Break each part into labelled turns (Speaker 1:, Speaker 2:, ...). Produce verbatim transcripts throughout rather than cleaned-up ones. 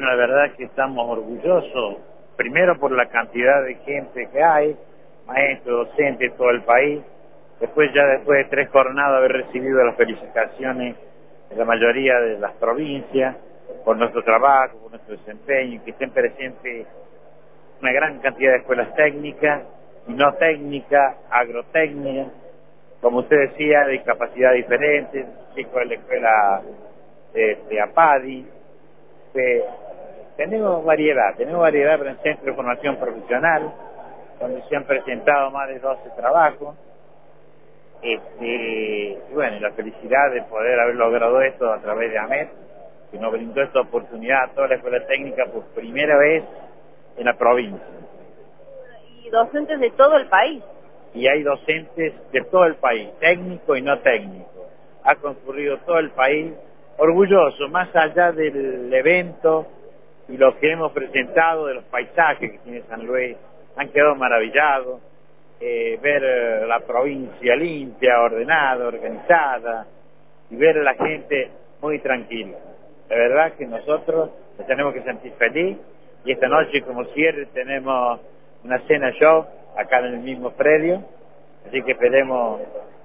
Speaker 1: La verdad es que estamos orgullosos, primero por la cantidad de gente que hay, maestros, docentes de todo el país, después ya después de tres jornadas haber recibido las felicitaciones de la mayoría de las provincias por nuestro trabajo, por nuestro desempeño, que estén presentes una gran cantidad de escuelas técnicas y no técnicas, agrotécnicas, como usted decía, de capacidad diferentes, chicos de la escuela de, de APADI. De, tenemos variedad, tenemos variedad en el Centro de Formación Profesional, donde se han presentado más de doce trabajos. Este, y bueno, la felicidad de poder haber logrado esto a través de AMET, que nos brindó esta oportunidad a toda la escuela técnica por primera vez en la provincia.
Speaker 2: Y docentes de todo el país.
Speaker 1: Y hay docentes de todo el país, técnico y no técnico. Ha concurrido todo el país, orgulloso, más allá del evento y lo que hemos presentado de los paisajes que tiene San Luis, han quedado maravillados. Eh, ver eh, la provincia limpia, ordenada, organizada, y ver a la gente muy tranquila. La verdad que nosotros nos tenemos que sentir feliz, y esta noche como cierre tenemos una cena show acá en el mismo predio, así que esperemos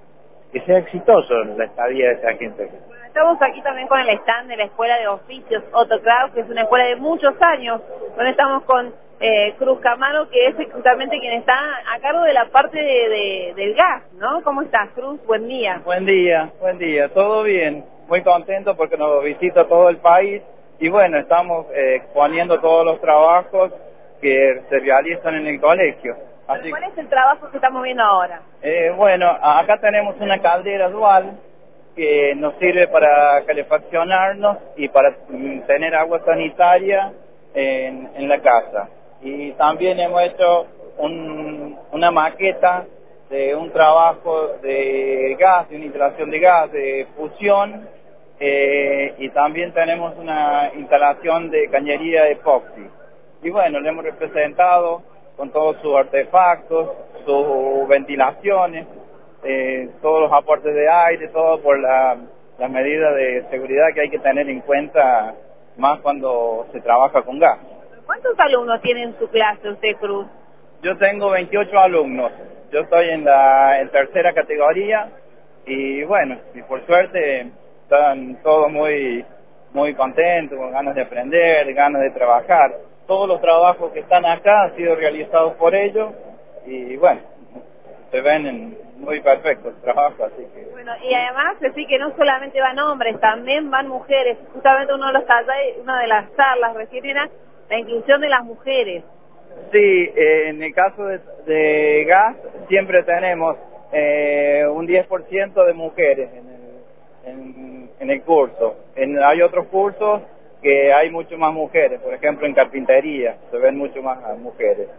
Speaker 1: que sea exitoso la estadía de esa gente.
Speaker 2: Bueno, estamos aquí también con el stand de la Escuela de Oficios Otto Kraus, que es una escuela de muchos años, donde estamos con eh, Cruz Camaro, que es justamente quien está a cargo de la parte de, de, del gas, ¿no? ¿Cómo estás, Cruz? Buen día.
Speaker 3: Buen día, buen día, todo bien, muy contento porque nos visita todo el país y bueno, estamos eh, exponiendo todos los trabajos que se realizan en el colegio.
Speaker 2: Así, ¿cuál es el trabajo que estamos viendo ahora?
Speaker 3: Eh, bueno, acá tenemos una caldera dual que nos sirve para calefaccionarnos y para mm, tener agua sanitaria en, en la casa. Y también hemos hecho un, una maqueta de un trabajo de gas, de una instalación de gas, de fusión, eh, y también tenemos una instalación de cañería epoxi. Y bueno, le hemos representado con todos sus artefactos, sus ventilaciones, eh, todos los aportes de aire, todo por la, la medida de seguridad que hay que tener en cuenta, más cuando se trabaja con gas.
Speaker 2: ¿Cuántos alumnos tiene en su clase usted, Cruz?
Speaker 3: Yo tengo veintiocho alumnos, yo estoy en la en tercera categoría y bueno, y por suerte están todos muy, muy contentos, con ganas de aprender, ganas de trabajar. Todos los trabajos que están acá han sido realizados por ellos y bueno, se ven en muy perfectos el trabajo, así que...
Speaker 2: Bueno, y además decir que no solamente van hombres, también van mujeres. Justamente uno de los talleres, una de las charlas recién era la inclusión de las mujeres.
Speaker 3: Sí, eh, en el caso de, de gas siempre tenemos eh, un diez por ciento de mujeres en el, en, en el curso. En, hay otros cursos que hay mucho más mujeres, por ejemplo en carpintería se ven mucho más mujeres.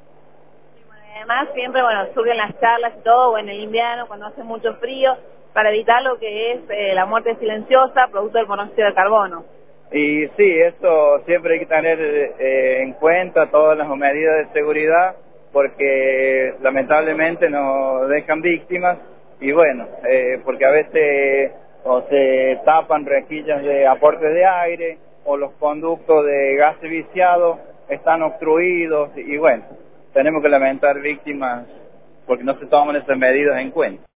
Speaker 2: Y bueno, además siempre, bueno, surgen las charlas y todo, o en el invierno cuando hace mucho frío, para evitar lo que es eh, la muerte silenciosa producto del monóxido de carbono.
Speaker 3: Y sí, esto siempre hay que tener eh, en cuenta todas las medidas de seguridad, porque lamentablemente nos dejan víctimas, y bueno, eh, porque a veces o se tapan rejillas de aporte de aire, o los conductos de gases viciados están obstruidos, y bueno, tenemos que lamentar víctimas porque no se toman esas medidas en cuenta.